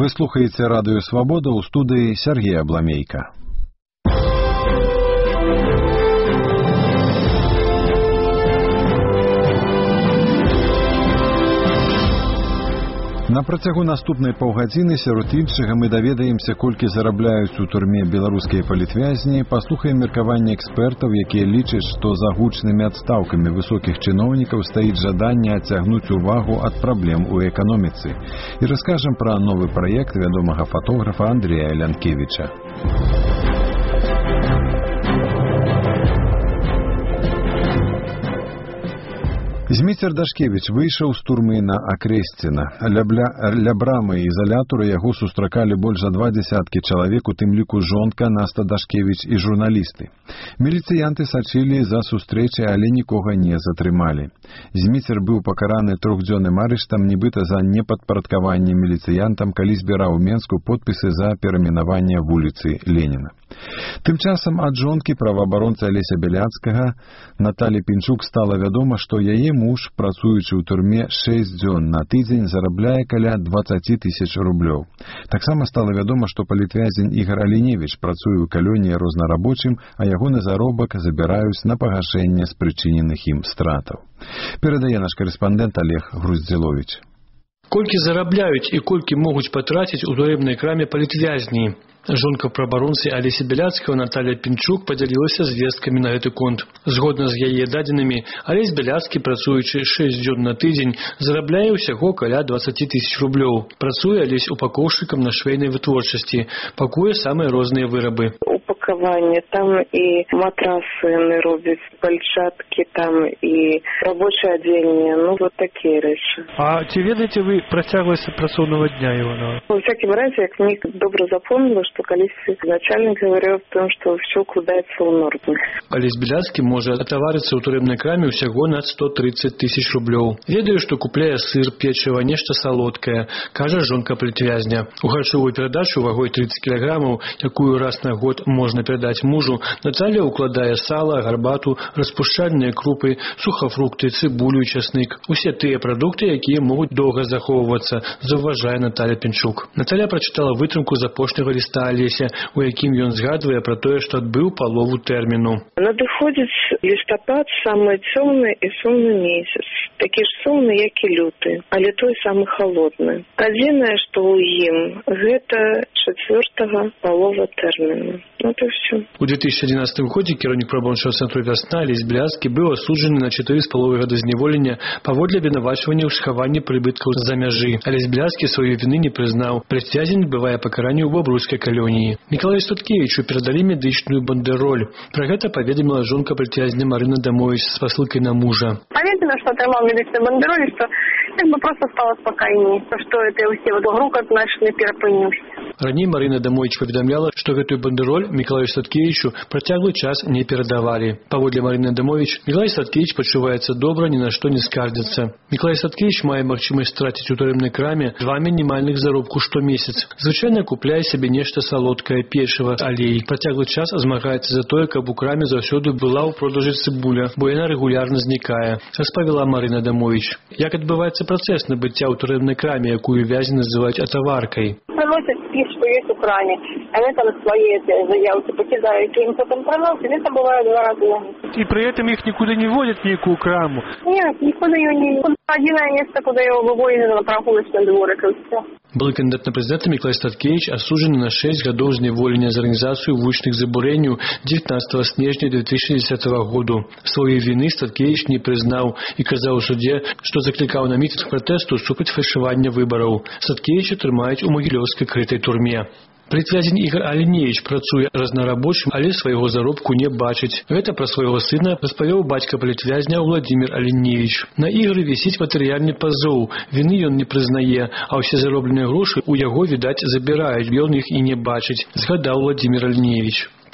Вы слухаеце радыё «Свабода», ў студыі Сергей Абламейка. На працягу наступнай паўгадзіны сярод іншага мы даведаемся, колькі зарабляюць у турме беларускія палітвязні, паслухаем меркаванне экспертаў, якія лічаць, што за гучнымі адстаўкамі высокіх чыноўнікаў стаіць жаданне адцягнуць увагу ад праблем у эканоміцы. І раскажам пра новы праект вядомага фатографа Андрея Лянкевіча. Зміцер Дашкевіч выйшаў з турмы на Акрэсціна. Ля брамы ізалятора яго сустракалі больш за 20 чалавек, у тым ліку жонка Наста Дашкевіч і журналісты. Міліцыянты сачылі за сустрэчай, але нікога не затрымалі. Зміцер быў пакараны 3-дзённым арыштам, нібыта за непадпарадкаванне міліцыянтам, калі збіраў у Менску подпісы за перайменаванне вуліцы Леніна. Тым часам ад жонкі праваабаронцы Алеся Бяляцкага Наталі Пінчук стала вядома, што яе муж, працуючы ў турме 6 дзён на тыдзень, зарабляе каля 20 000 рублёў. Таксама стала вядома, што палітвязень Ігар Аліневіч працуе ў калоніі рознарабочым, а ягоны заробак забіраюць на пагашэнне спрычыненых ім стратаў. Перадае наш карэспандэнт Олег Груздзіловіч. Колькі зарабляюць і колькі могуць патраціць у турэмнай краме палітвязні? Жонка праваабаронцы Алесі Бяляцкага Наталя Пінчук падзялілася звесткамі на гэты конт. Згодна з яе дадзенымі, Алесь Бяляцкі, працуючы 6 дзён на тыдзень, зарабляе ўсяго каля 20 000 рублёў. Працуе Алесь упакоўшчыкам на швейнай вытворчасці, пакуе самыя розныя вырабы. Упакаванне, там і матрасы яны робяць, пальчаткі, там і рабочае адзенне, вот такія рэчы. А ці ведаеце вы працягласць працоўнага дня Іванова? Во всякім разе, як мне добра запомнила, что колись начальник говорил о том, что все укладаецца ў норму. Алесь Бяляцкі можа атаварыцца ў турэмнай краме ўсяго на 130 000 рублёў. Ведаю, што купляе сыр, печыва, нешта салодкае, кажа жонка палітвязня. У харчовую перадачу вагой 30 кілаграмаў, якую раз на год можна перадаць мужу, Наталя укладае сала, гарбату, распушчальныя крупы, сухафрукты, цыбулю, часнык. Усе тыя прадукты, якія могуць доўга захоўвацца, заўважае Наталя Пінчук. Наталя прачытала вытрымку з апошняга ліста Алеся, у якім ён згадвае пра тое, што адбыў палову тэрміну. Надыходзіць лістапад, самы цёмны і сумны месяц. Такі ж сумны, як і люты, але той самы халодны. Адзінае, што ў ім, гэта 4-га палова тэрміну. Это все. У 2011 годзе кіраўнік праваабарончага цэнтру «Вясна» Алесь Бяляцкі быў асуджаны на 4,5 гады зняволення паводле абвінавачвання ў схаванні прыбыткаў з-за мяжы. Алесь Бяляцкі сваёй віны не прызнаў. Палітвязень адбывае пакаранне ў Бабруйскай калоніі. Мікалаю Статкевічу перадалі медычную бандэроль. Пра гэта паведаміла жонка палітвязня Марына Дамовіч з спасылкай на мужа. Паведаміла, што атрымаў медычную бандэроль, што просто стала спакайней, што это ўсе грукат начны перапыніўся. Раней Марына Дамовіч паведамляла, што гэтую бандэроль Мікалаю Статкевічу працяглы час не перадавалі. Паводле Марыны Дамовіч, Мікалай Статкевіч пачуваецца добра, ні на што не скардзіцца. Мікалай Статкевіч мае магчымасць страціць у турэмнай краме 2 мінімальных заробку штомесяц. Звычайна купляе сабе нешта салодкае, печыва, алей. Працяглы час змагаецца за тое, каб у краме заўсёды была ў продажы цыбуля, бо яна рэгулярна знікае, распавяла Марына Дамовіч. Як адбываецца працэс набыцця ў турэмнай краме, якую вязні называюць атаваркай? Приносят список, что есть в кране. Они там свои заявки покидают, им потом проносят, это бывает 2 раза. И при этом их никуда не водят в некую краму? Нет, никуда ее не... Одиное место, куда его выводят на прогулочный дворик, и все. Былы кандидат на прэзідэнта Мікалай Статкевіч асуджаны на 6 гадоў зняволення за арганізацыю вулічных забурэнняў 19 снежня 2010 году. Сваёй віны Статкевіч не прызнаў і казаў у судзе, што заклікаў на мітынг пратэсту супраць фальшавання выбараў. Статкевіча трымаюць у магілёўскай крытай турме. Палітвязень Ігар Аліневіч працуе разнарабочым, але свайго заробку не бачыць. Гэта пра свайго сына распавёў бацька палітвязня Владзімір Аліневіч. На Ігары вісіць матэрыяльны пазоў, віны ён не прызнае, а ўсе заробленыя грошы ў яго, відаць, забіраюць, ён іх і не бачыць, згадаў Владзімір Аліневіч.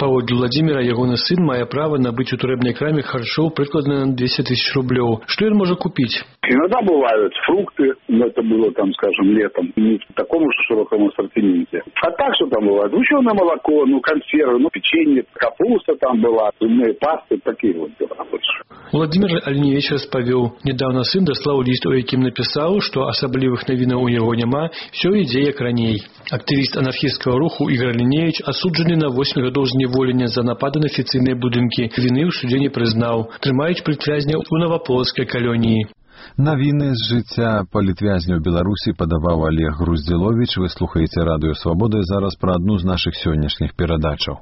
Паводле Владимира, ягоны сын мае права набыць у турэбнай краме харчоў прыкладна на 200 тысяч рублёў. Што ён можа купіць? Иногда бывают фрукты, но это было там, скажем, летом, не в таком уж широком ассортименте. А так что там бывает? Сгущенное молоко, консервы, печенье, капуста там была, зубные пасты, такие вот дела больше. Владимир Аліневіч распавёў, недавно сын даслаў ліст, у якім напісаў, што асаблівых навінаў у яго няма, всё ідзе як раней. Актывіст анархісцкага руху Ігор Аліневіч асуджаны на 8 гадоў зняволення за напады на афіцыйныя будынкі. Віны ў судзе не прызнаў. Трымаюць палітвязня ў Новаполацкай калоніі. Навіны з жыцця палітвязня ў Беларусі падаваў Олег Груздзіловіч. Вы слухаеце Радыё Свабода, зараз пра адну з нашых сённяшніх перадачаў.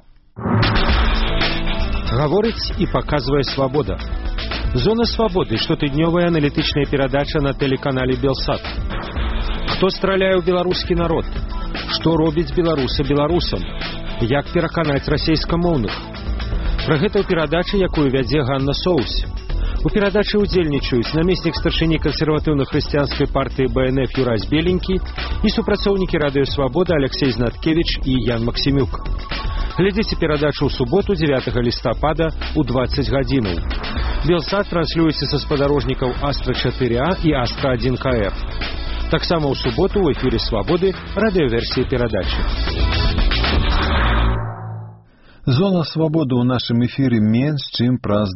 Гаворыць і паказвае Свабода. Зона свабоды, штотыднёвая аналітычная перадача на тэлеканале Белсат. Хто страляе ў беларускі народ? Што робіць беларуса беларусам? Як пераканаць расейскамоўных? Пра гэта ў перадачы, якую вядзе Ганна Соус. У перадачы ўдзельнічаюць намеснік старшыні кансерватыўна-хрысціянскай партыі БНФ Юрась Беленькі і супрацоўнікі Радыё Свабода Алексей Знаткевіч і Ян Максімюк. Глядзіце перадачу ў суботу 9 лістапада ў 20 гадзінаў. Белсат транслюецца са спадарожнікаў Астра-4А і Астра-1КФ. Таксама ў суботу ў эфіры Свабоды радыёверсіі перадачы. Зона свабоды ў нашым эфіры менш, чым праз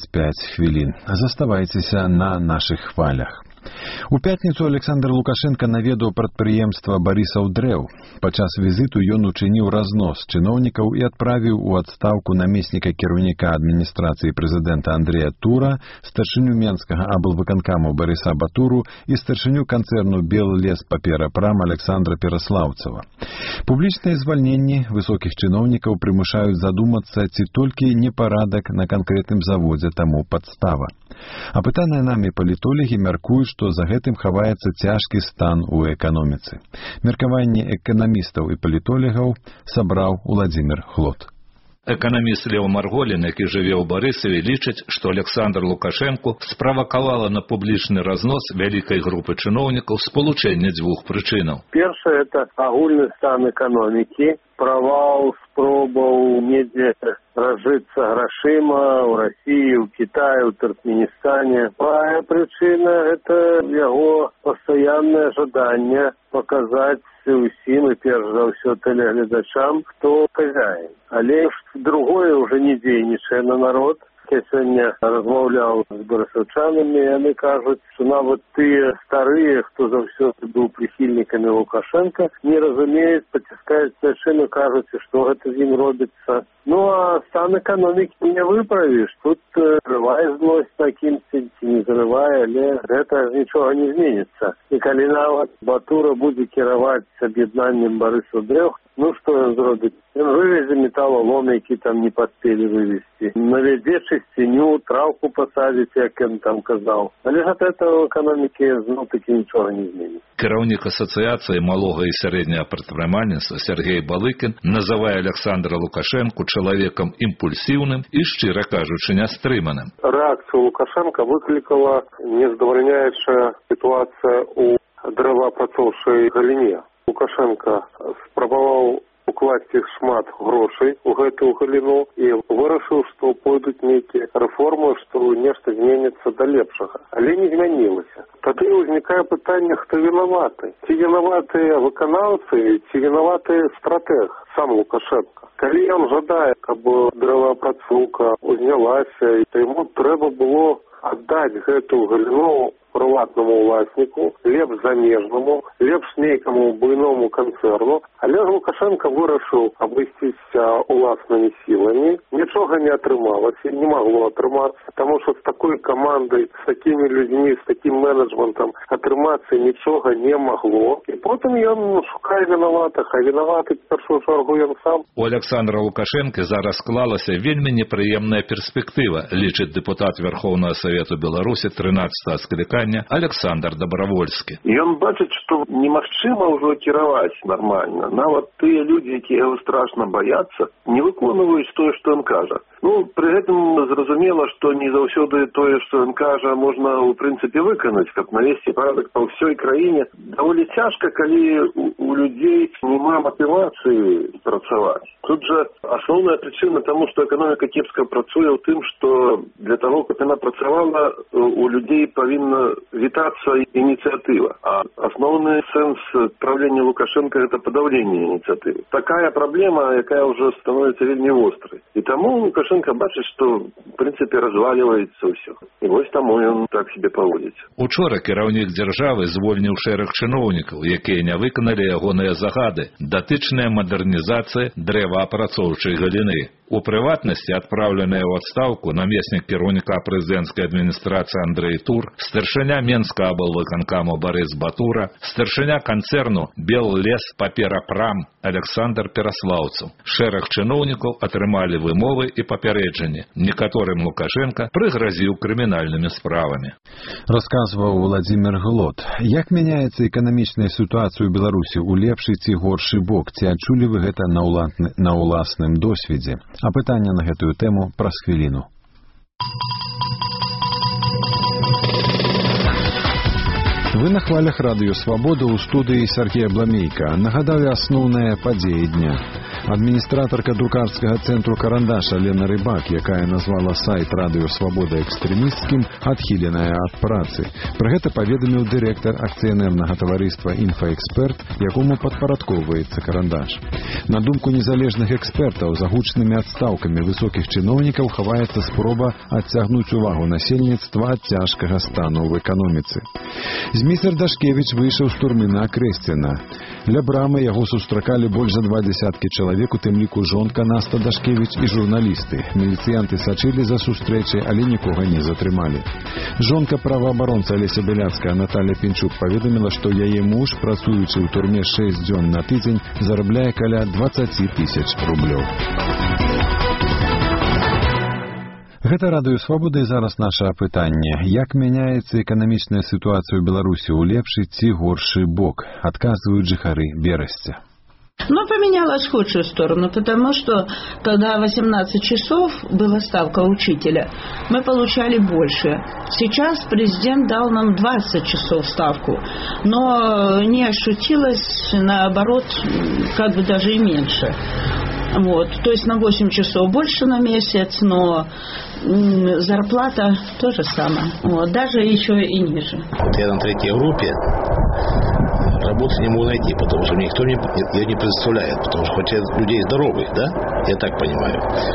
25 хвілін. Заставайцеся на нашых хвалях. У пятніцу Александр Лукашенко наведаў прадпрыемства Барысаў дрэў. Падчас візіту ён учыніў разнос чыноўнікаў і адправіў у адстаўку намесніка кіраўніка адміністрацыі прэзідэнта Андрэя Тура, старшыню Менскага аблвыканкаму Барыса Батуру і старшыню канцэрну Беллес-Паперапрам Александра Пераслаўцава. Публічныя звальненні высокіх чыноўнікаў прымушаюць задумацца, ці толькі непарадак на канкрэтным заводзе таму падстава. Апытаныя намі палітолагі мяркуюць, што за гэтым хаваецца цяжкі стан у эканоміцы. Меркаванне эканамістаў і палітолагаў сабраў Уладзімір Хлот. Эканаміст Леў Марголін, які жыве ў Барысаве, лічыць, што Александр Лукашенко справакавала на публічны разнос вялікай групы чыноўнікаў спалучэння дзвюх прычынаў. Першае – это агульны стан эканомікі, правал спробаў недзе разжыцца грашыма ў Расіі, ў Кітаі, ў Туркменістане. Другая прычына – это яго пастаяннае жаданне паказаць усім і перш за ўсё тэлегледачам, хто хазяін. Але другое ўжо не дзейнічае на народ. Я сёння размаўляў з барысаўчанамі, яны кажуць, што нават тыя старыя, хто заўсёды быў прыхільнікамі Лукашенка, не разумеюць, паціскаюць прычыну, кажуць, што гэта з ім робіцца. Ну, а стан эканомікі не выправіш. Тут зрывае злосць на кімсьці, ці не зрывае, але гэта нічога не зменіцца. І калі нават Батура будзе кіраваць аб'яднаннем Барысаў дрэў, ну, што ён зробіць? Ён вывезе металлолом, які там не паспелі вывезці. Навядзе чысціню, траўку пасадзіць, як ён там казаў. Але ад этого эканомікі зноў-такі нічога не зменіць. Кіраўнік асацыяцыі малога і сярэдняга прадпрымальніцтва Сергей Балыкін называе Александра Лукашенко чалавекам імпульсіўным і, шчыра кажучы, нястрыманым. Рэакцыю Лукашенка выклікала нездавальняючая сітуацыя ў дрэваапрацоўчай галіне. Лукашенко спрабаваў укласці шмат грошай у гэтую галіну і вырашыў, што пойдуць нейкія рэформы, што нешта зменіцца да лепшага. Але не змянілася. Тады ўзнікае пытанне, хто вінаваты. Ці вінаватыя выканаўцы, ці вінаваты стратэг, сам Лукашенко. Калі ён жадае, каб дрэваапрацоўка узнялася, то яму трэба было аддаць гэтую галіну прыватнаму ўласніку, лепш замежнаму, лепш нейкаму буйному канцэрну. Але Лукашенко вырашыў абысціся уласнымі сіламі. Нічога не атрымалася, не магло атрымацца, таму што з такой камандай, з такімі людзьмі, з такім менеджментам атрымацца нічога не магло. І потым ён шукае вінаватых, а вінаваты в першую чаргу ён сам. У Александра Лукашенко зараз склалася вельмі непрыемная перспектыва, лічыць дэпутат Верховнага Савету Беларусі 13-го склікання Александр Добравольскі. Ён бачыць, што немагчыма ўжо кіраваць нармальна. Нават тыя людзі, якія яго страшна баяцца, не выконваюць тое, што ён кажа. Ну, пры гэтым зразумела, што не заўсёды тое, што ён кажа, можна ў прынцыпе выканаць, каб навесці парадак па ўсёй краіне. Даволі цяжка, калі у у людей нема мотивації працаваць. Тут жа асноўная прычына таму, што эканоміка кепска працуе ў тым, што для таго, каб яна працавала, у людзей павінна вітацца ініцыятыва. А асноўны сэнс правлення Лукашенко – гэта падаўленне ініцыятывы. Такая праблема, якая ўжо становіцца вельмі вострай. І таму Лукашенко бачыць, што в прынцыпе разваливаецца ўсё. І вось таму ён так себе паводзіць. Учора кіраўнік дзяржавы звольніў шэраг чыноўнікаў, якія не выканалі ягоныя загады, датычныя мадэрнізацыі дрэваапрацоўчай галіны. У прыватнасці адпраўленыя ў адстаўку намеснік кіраўніка прэзідэнцкай адміністрацыі Андрэй Тур, старшыня Менскага аблвыканкаму Барыс Батура, старшыня канцэрну Беллес-Паперапрам Александр Пераслаўцаў. Шэраг чыноўнікаў атрымалі вымовы і папярэджанні. Некаторым Лукашенко прыгразіў крымінальнымі справамі. Расказваў Владзімір Глот. Як мяняецца эканамічная сітуацыя ў Беларусі ў лепшы ці горшы бок? Ці адчулі вы гэта на ўласным досведзе? А пытанне на гэтую тэму праз хвіліну. Вы на хвалях радыё «Свабода» ў студыі Сергея Бламейка. Нагадаю асноўныя падзеі дня. Адміністратарка друкарскага цэнтру «Карандаш» Алена Рыбак, якая назвала сайт радыё «Свабода» экстрэмісцкім, адхіленая ад працы. Пра гэта паведаміў дырэктар акцыянернага таварыства «Інфаэксперт», якому падпарадкоўваецца «Карандаш». На думку незалежных экспертаў, за гучнымі адстаўкамі высокіх чыноўнікаў хаваецца спроба адцягнуць увагу насельніцтва ад цяжкага стану ў эканоміцы. Зміцер Дашкевіч выйшаў з турмы на Акрэсціна. Ля брамы яго сустракалі больш за 20 чалавек, у тым ліку жонка Наста Дашкевіч і журналісты. Міліцыянты сачылі за сустрэчай, але нікога не затрымалі. Жонка праваабаронца Алеся Беляцкая Наталья Пінчук паведаміла, што яе муж, працуючы ў турме 6 дзён на тыдзень, зарабляе каля 20 000 рублёў. Гэта радыё «Свабода» і зараз наша апытанне. Як мяняецца эканамічная сітуацыя ў Беларусі ў лепшы ці горшы бок? Адказваюць жыхары Берасця. Но поменялась в худшую сторону, потому что когда 18 часов была ставка учителя, мы получали больше. Сейчас президент дал нам 20 часов ставку, но не ощутилось, наоборот, как бы даже и меньше. Вот. То есть на 8 часов больше на месяц, но зарплата то же самое. Вот. Даже еще и ниже. Вот я на 3-й группе, работы не могу найти, потому что никто ее не предоставляет, потому что хотят людей здоровых, да? Я так понимаю.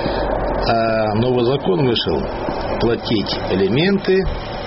А новый закон вышел платить элементы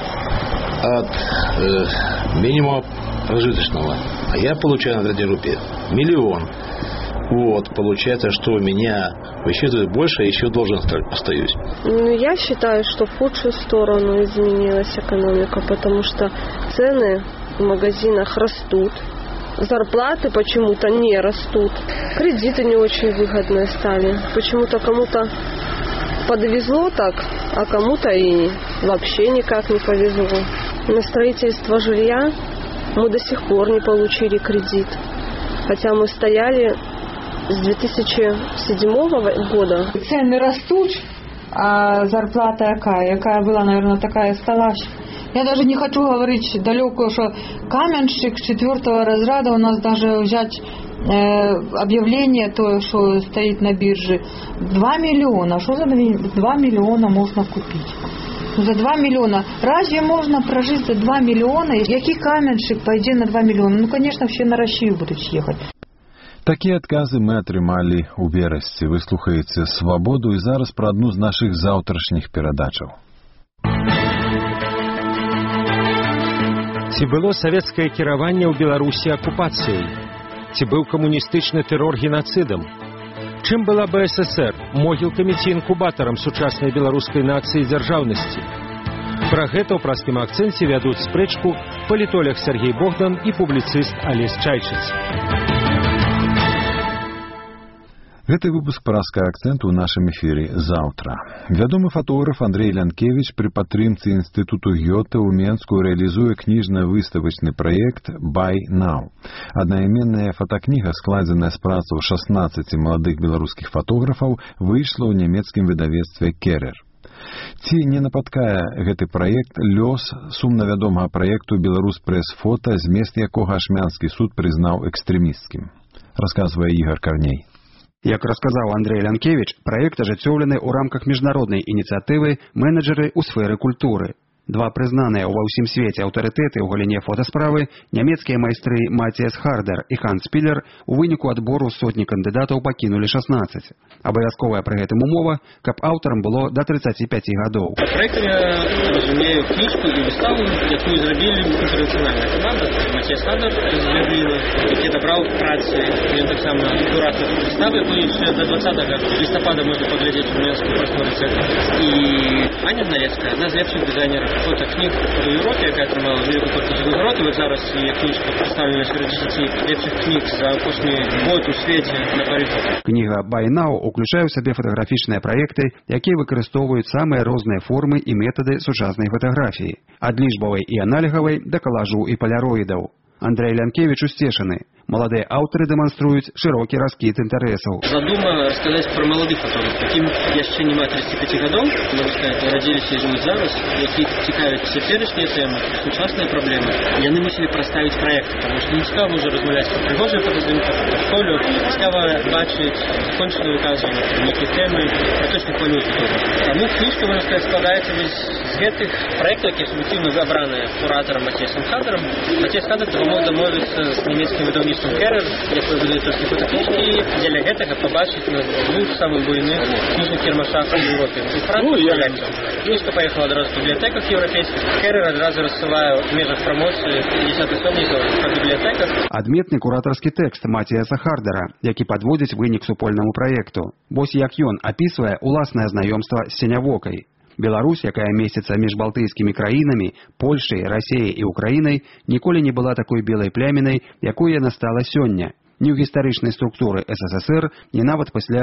от минимума прожиточного. А я получаю на 3-й группе 1 000 000. Вот, получается, что у меня высчитывают больше, а еще должен остаюсь. Ну, я считаю, что в худшую сторону изменилась экономика, потому что цены в магазинах растут, зарплаты почему-то не растут, кредиты не очень выгодные стали. Почему-то кому-то подвезло так, а кому-то и вообще никак не повезло. На строительство жилья мы до сих пор не получили кредит, хотя мы стояли с 2007 года. Цены растут, а зарплата какая была, наверное, такая осталась. Я даже не хочу говорить далеко, что каменщик 4-го разряда, у нас даже взять объявление, то, что стоит на бирже, 2 миллиона. Что за 2 миллиона можно купить? За 2 миллиона. Разве можно прожить за 2 миллиона? Який каменщик пойдет на 2 миллиона? Ну, конечно, все на Россию будут ехать. Такія адказы мы атрымалі ў Берасці. Вы слухаеце «Свабоду» і зараз пра адну з нашых заўтрашніх перадачаў. Ці было савецкае кіраванне ў Беларусі акупацыяй? Ці быў камуністычны тэрор генацыдам? Чым была БССР? Могілкамі ці інкубатарам сучаснай беларускай нацыі і дзяржаўнасці? Пра гэта ў праскім акцэнце вядуць спрэчку палітолог Сергей Богдан і публіцыст Алесь Чайчыц. Гэты выпуск праскага акцэнту ў нашым эфіры заўтра. Вядомы фотограф Андрей Лянкевіч пры падтрымцы інстытуту Гёте ў Менску рэалізуе кніжна-выставачны праект «Buy Now». Аднайменная фотакніга, складзеная з працаў 16 маладых беларускіх фотографаў, выйшла ў нямецкім выдавецтве «Керер». Ці не напаткае гэты праект лёс сумна вядомага праекту «Беларусь прэс-фота», змест якога Ашмянскі суд прызнаў экстрэмісцкім. Расказвае Ігор Карней. Як расказаў Андрэй Лянкевіч, праект ажыццёўлены ў рамках міжнароднай ініцыятывы «Менеджеры ў сферы культуры». Два прызнаныя ва ўсім свеце аўтарытэты ў галіне фотасправы, нямецкія майстры Матіяс Хардер і Ханс Пілер у выніку адбору сотні кандыдатаў пакінулі 16. Абавязковая пры гэтым умова, каб аўтарам было да 35 гадоў. Праектам я разумею кніжку і выставу, якую зрабілі інтэрнацыянальная каманда. Матіяс Хардер з Берліна, які дабраў працы. Ён таксама куратор выставы, якую яшчэ до 20 лістапада можна паглядзець у Менскім прасторы цэнтру. І Аня Налецкая, адна з лепшых дызайнераў фотокніг у Європі, яка отримала велику кількість нагород. І зараз її книжка представлена серед 10 лепших книг за останній год у світі на Парижі. Книга «Buy Now» уключае ў сабе фотаграфічныя праекты, якія выкарыстоўваюць самыя розныя формы і метады сучаснай фатаграфіі, ад лічбавай і аналігавай да калажу і паляроідаў. Андрэй Лянкевіч усцешаны. Маладыя аўтары дэманструюць шырокі раскід інтарэсаў. Задума расказаць пра маладых фотографаў, якім яшчэ няма 35 гадоў, можна сказаць, нарадзіліся і жывуць зараз, якіх цікавяць цяперашнія тэмы, сучасныя праблемы. Яны мусілі праставіць праект, таму што не цікава ўжо размаўляць пра прыгожыя фотаздымкі, партфоліо, цікава бачыць скончанае выказванне нейкіх тэмы, пра то, што хвалюе фотографа. Таму кніжка, можна сказаць, складаецца з гэтых праектаў, якія суб'ектыўна выбраныя куратарам Матіясам Хардерам. Матіяс Хардер дамог дамовіцца з нямецкім выдаўніцтвам Керер, якое выдае толькі фотакніжкі, і дзеля гэтага пабачыць на двух самых буйных кніжных кірмашах у Еўропе. У Францыі кніжка паехала адразу в бібліятэках еўрапейскіх. Керер адразу рассылае ў межах прамоцыі 50 асобнікаў па бібліятэках. Адметны куратарскі тэкст Матіяса Хардера, які падводзіць вынік супольнаму праекту. Вось як ён апісвае уласнае знаёмства з сенявокай. Беларусь, якая месціцца між балтыйскімі краінамі, Польшай, Расіяй і Украінай, ніколі не была такой белай плямінай, якой яна стала сёння. Ні ў гістарычнай структуры СССР, ні нават пасля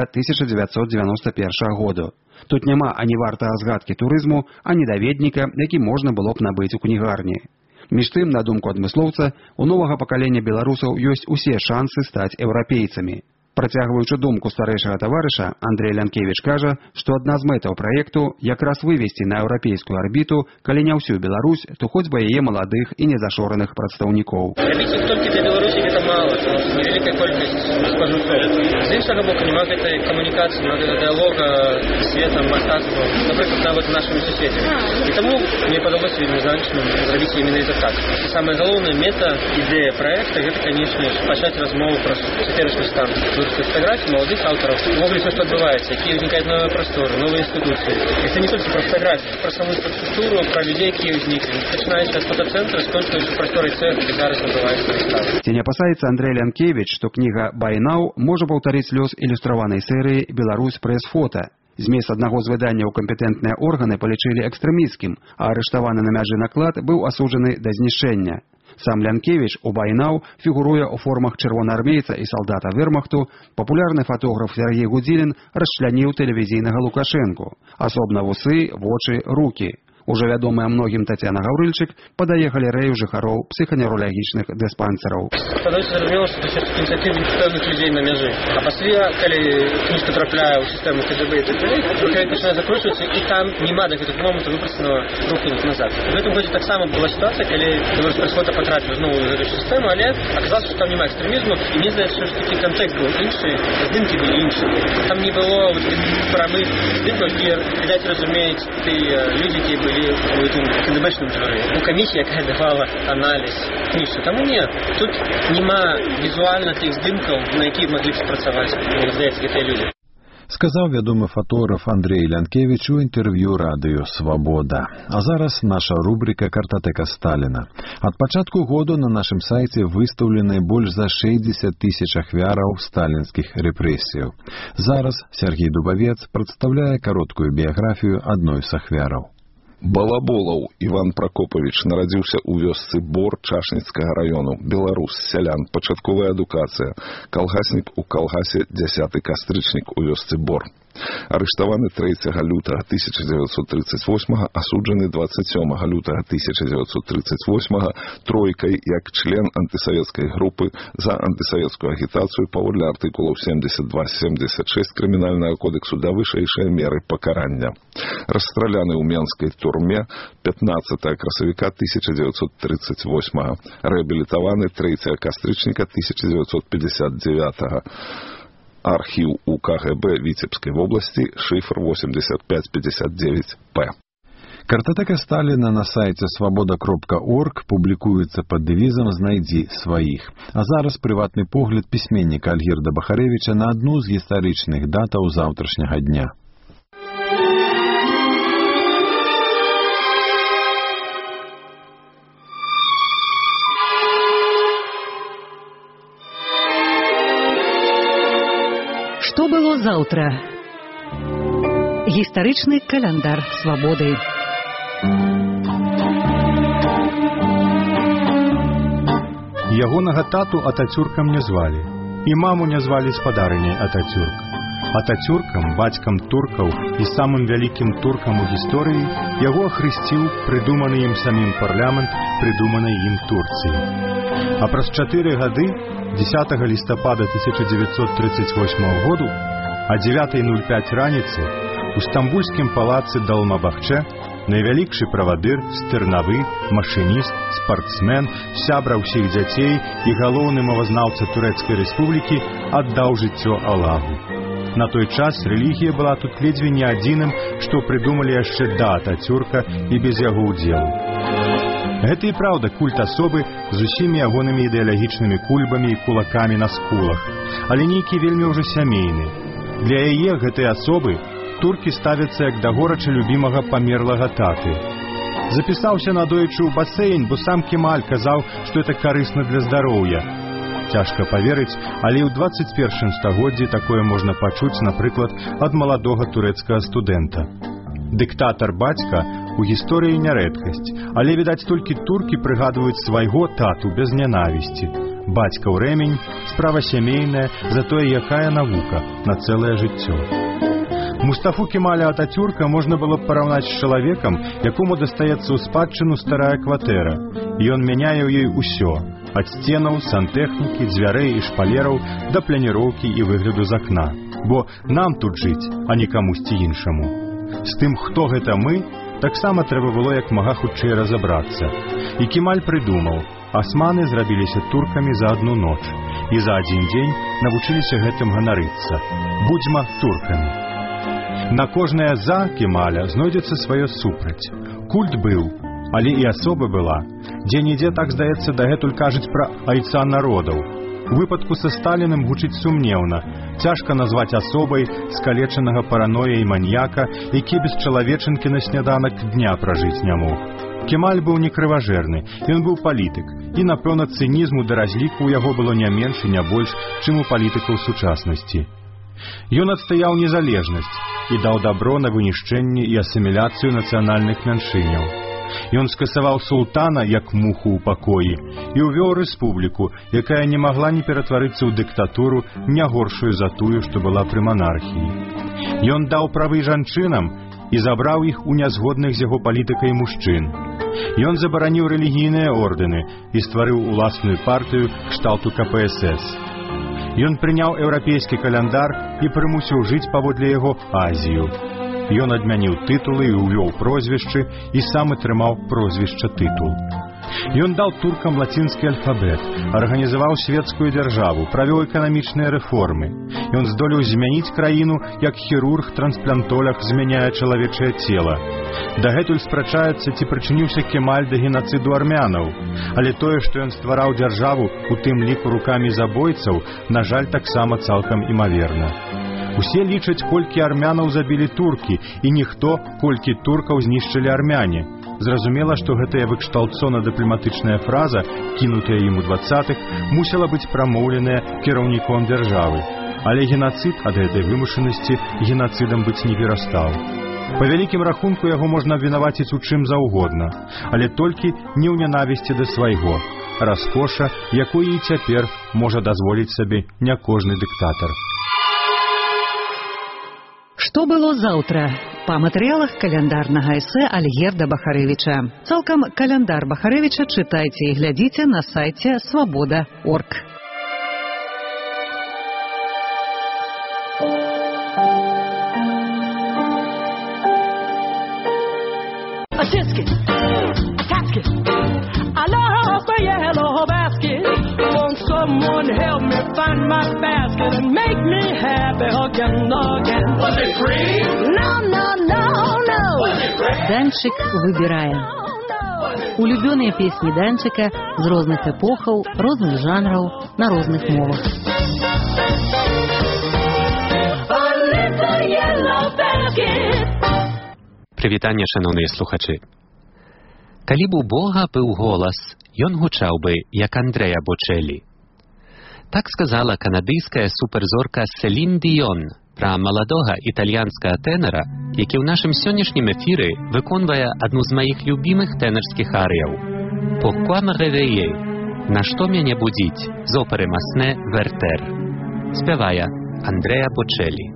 1991 году. Тут няма ані вартага згадкі турызму, ані даведніка, які можна было б набыць у кнігарні. Між тым, на думку адмыслоўца, у новага пакалення беларусаў ёсць усе шансы стаць еўрапейцамі. Працягваючы думку старэйшага таварыша, Андрэй Лянкевіч кажа, што адна з мэтаў праекту якраз вывесці на еўрапейскую арбіту, калі не ўсю Беларусь, то хоць бы яе маладых і незашораных прадстаўнікоў. Рабіць іх толькі для Беларусі гэта мала, тому што невялікая колькасць спажыўцоў. З іншага боку, няма гэтай камунікацыі, няма гэтага дыялога з светам, мастацтвам, напрыклад, нават з нашымі суседзямі. І таму мне падалося вельмі зручным зрабіць менавіта так. І самая галоўная мета, ідэя праекта, гэта, канечне, пачаць размову пра цяперашні стан. Фотографии молодых авторов, увогуле все, что отбывается, какие возникают новые просторы, новые институции. Это не только про фотографии, про саму инфраструктуру, про людей, какие возникли. Начинаючи с фотоцентра, скончиваючи просторы цех, где зараз называется выставка. Ці не опасаецца Андрэй Лянкевіч, што кніга «Buy Now» можа паўтарыць лёс ілюстраванай серыі «Беларусь прэс-фота». Змест аднаго з выданняў кампетэнтныя органы палічылі экстрэмісцкім, а арыштаваны на мяжы наклад быў асуджаны да знішчэння. Сам Лянкевіч у «Buy Now» фігуруе ў формах чырвонаармейца і салдата вермахту, папулярны фотограф Сергей Гудзілін расчляніў тэлевізійнага Лукашэнку. Асобна вусы, вочы, рукі. Уже вядомая многім Тацяна Гаўрыльчык падае галерэю жыхароў псіханевралагічных дыспансераў. Становіцца зразумела, што гэта ініцыятывы пэўных людзей на мяжы. А пасля, калі кніжка трапляе ў сістэму КГБ і так далей, рукавік пачынае закручвацца, і там няма да гэтага моманту выпрацаванага руху назад. В гэтым годзе таксама была сітуацыя, калі «Беларусь прэс-фота» патрапіў зноў у гэту сістэму, але аказалася, што там няма экстрэмізму, і мне здаецца, што такі кантэкст быў іншы, здымкі былі іншыя. Там не было прамых здымкаў, якія, відаць, разумеюць тыя людзі, якія былі у этом КГБшным дворе. У комиссии, якая давала анализ книжки. Тому нет. Тут нема визуально тих здымков, на які могли б спрацаваць, мне здаецца, гэтыя людзі. Сказаў вядомы фотограф Андрэй Лянкевіч у інтэрв'ю радыё «Свабода». А зараз наша рубрика «Картатэка Сталіна». Ад пачатку году на нашым сайце выстаўлены больш за 60 000 ахвяраў сталінскіх рэпрэсіяў. Зараз Сергей Дубавец прадстаўляе кароткую біяграфію адной з ахвяраў. Балаболаў Іван Пракопавіч нарадзіўся ў вёсцы Бор Чашніцкага раёну, беларус, сялян, пачатковая адукацыя, калгаснік у калгасе 10 кастрычнік у вёсцы Бор. Арыштаваны 3 лютага 1938, асуджаны 27 лютага 1938 тройкай як член антысавецкай групы за антысавецкую агітацыю паводле артыкулаў 72-76 крымінальнага кодексу да вышэйшай меры пакарання. Расстраляны ў менскай турме 15 красавіка 1938, рэабілітаваны 3 кастрычніка 1959. Архіў у КГБ Віцебскай вобласці, шифр 8559П. Картатэка Сталіна на сайце свабода.орг публікуецца пад дэвізам «Знайдзі сваіх». А зараз прыватны погляд пісьменніка Альгірда Бахарэвіча на адну з гістарычных датаў заўтрашняга дня. Што было заўтра? Гістарычны каляндар свабоды. Ягонага тату Атацюркам не звалі, і маму не звалі спадарыняй Атацюрк. Атацюркам, бацькам туркаў і самым вялікім туркам у гісторыі яго ахрысціў прыдуманы ім самім парламент прыдуманай ім Турцыі. А праз 4 гады 10 лістапада 1938 году а 9:05 раніцы у стамбульскім палацы Далмабахче найвялікшы правадыр, стырнавы, машыніст, спартсмен, сябра ўсіх дзяцей і галоўны мовазнаўца Турэцкай рэспублікі аддаў жыццё Аллаху. На той час рэлігія была тут ледзьве не адзіным, што прыдумалі яшчэ да Атацюрка і без яго ўдзелу. Гэта і праўда культ асобы з усімі ягонымі ідэалагічнымі кульбамі і кулакамі на скулах, але нейкі вельмі ўжо сямейны. Для яе гэтай асобы туркі ставяцца як да горача любімага памерлага таты. Запісаўся надоечы ў басейн, бо сам Кемаль казаў, што это карысна для здароўя. Цяжка паверыць, але ў 21 стагоддзі такое можна пачуць, напрыклад, ад маладога турэцкага студэнта. Дыктатар бацька у гісторыі не рэдкасць, але, відаць, толькі туркі прыгадваюць свайго тату без нянавісці. Бацькаў рэмень, справа сямейная, затое якая навука на цэлае жыццё. Мустафу Кемаля Атацюрка можна было б параўнаць з чалавекам, якому дастаецца ў спадчыну старая кватэра, і ён мяняе ў ёй усё, ад сценаў, сантэхнікі, дзвярэй і шпалераў да пляніроўкі і выгляду з акна. Бо нам тут жыць, а не камусьці іншаму. З тым, хто гэта мы, таксама трэба было як мага хутчэй разабрацца. І Кемаль прыдумаў, асманы зрабіліся туркамі за адну ноч, і за адзін дзень навучыліся гэтым ганарыцца. Будзьма туркамі. На кожнае «за» Кемаля знойдзецца сваё супраць. Культ быў, але і асоба была. Дзе-нідзе, так здаецца, дагэтуль кажуць пра айца народаў. У выпадку са Сталіным гучыць сумнеўна. Цяжка назваць асобай скалечанага параноя і маньяка, які без чалавечынкі на сняданак дня пражыць не мог. Кемаль быў не крыважэрны, ён быў палітык, і, напэўна, цынізму да разліку ў яго было не менш і не больш, чым у палітыкаў сучаснасці. Ён адстаяў незалежнасць і даў дабро на вынішчэнне і асіміляцыю нацыянальных мяншыняў. Ён скасаваў султана, як муху ў пакоі, і ўвёў рэспубліку, якая не магла не ператварыцца ў дыктатуру, не горшую за тую, што была пры манархіі. Ён даў правы жанчынам і забраў іх у нязгодных з яго палітыкай мужчын. Ён забараніў рэлігійныя ордэны і стварыў уласную партыю кшталту КПСС. Ён прыняў еўрапейскі каляндар і прымусіў жыць паводле яго Азію. Ён адмяніў тытулы і ўвёў прозвішчы і сам атрымаў прозвішча-тытул. Ён даў туркам лацінскі альфабет, арганізаваў светскую дзяржаву, правёў эканамічныя рэформы. Ён здолеў змяніць краіну, як хірург-трансплантолог змяняе чалавечае цела. Дагэтуль спрачаюцца, ці прычыніўся Кемаль да генацыду армянаў, але тое, што ён ствараў дзяржаву, у тым ліку рукамі забойцаў, на жаль, таксама цалкам імаверна. Усе лічаць, колькі армянаў забілі туркі, і ніхто, колькі туркаў знішчылі армяне. Зразумела, што гэтая выкшталцона-дыпламатычная фраза, кінутая ім у 20-х, мусіла быць прамоўленая кіраўніком дзяржавы. Але генацыд ад гэтай вымушанасці генацыдам быць не перастаў. Па вялікім рахунку яго можна абвінаваціць у чым заўгодна, але толькі не ў нянавісці да свайго. Раскоша, якую і цяпер можа дазволіць сабе не кожны дыктатар. Што было заўтра? Па матэрыялах каляндарнага эсэ Альгерда Бахарэвіча. Цалкам каляндар Бахарэвіча чытайце і глядзіце на сайце свабода.орг. A tisket, a casket, I lost a yellow basket. Won't someone help me find my basket and make me happy again? Was it free? No, no, no, no. Was it red? Данчик выбірае. Улюбёныя песні Данчыка з розных эпохаў, розных жанраў, на розных мовах. A little yellow basket. Прывітанне, шаноўныя слухачы. Калі б у Бога быў голас, ён гучаў бы, як Андрэя Бочэлі. Так сказала канадыйская суперзорка Селін Діён пра маладога італьянскага тэнара, які ў нашым сённяшнім эфіры выконвае адну з маіх любімых тэнарскіх арыяў. «Pourquoi me réveiller?» «На што мяне будзіць?» з оперы Масне «Вертер». Спявае Андрэя Бочэлі.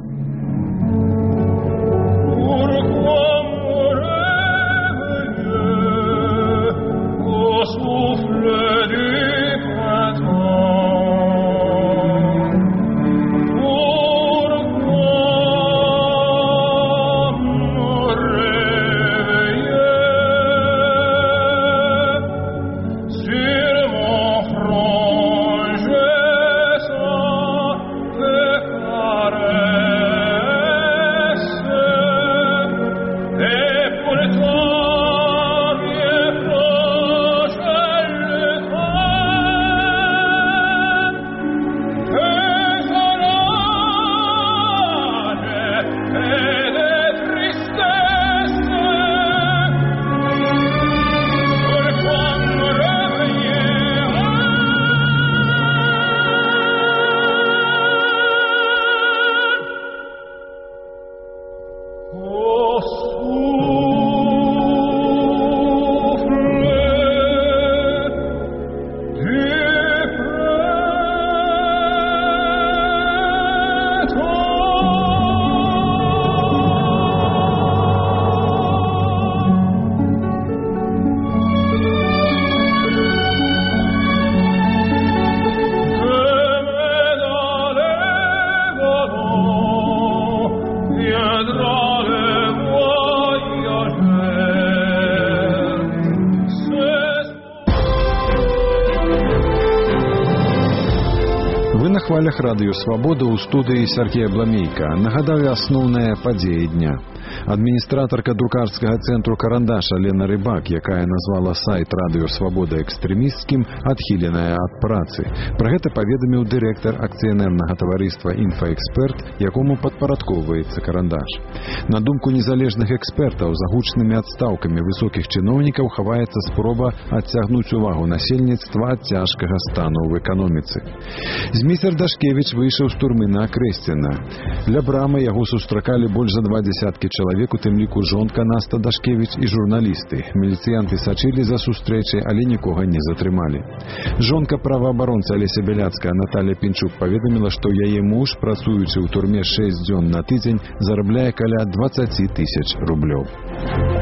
На хвалях радыё «Свабода» ў студыі Сергей Абламейка. Нагадаю асноўныя падзеі дня. Адміністратарка друкарскага цэнтру «Карандаш» Алена Рыбак, якая назвала сайт радыё «Свабода» экстрэмісцкім, адхіленая ад працы. Пра гэта паведаміў дырэктар акцыянернага таварыства «Інфаэксперт», якому падпарадкоўваецца «Карандаш». На думку незалежных экспертаў, за гучнымі адстаўкамі высокіх чыноўнікаў хаваецца спроба адцягнуць увагу насельніцтва ад цяжкага стану ў эканоміцы. Зміцер Дашкевіч выйшаў з турмы на Акрэсціна. Ля брамы яго сустракалі больш за 20 чалавек, у тым ліку жонка Наста Дашкевіч і журналісты. Міліцыянты сачылі за сустрэчай, але нікога не затрымалі. Жонка праваабаронца Алеся Бяляцкая Наталья Пінчук паведаміла, што яе муж, працуючы ў турме 6 дзён на тыдзень, зарабляе каля 20 000 рублёў.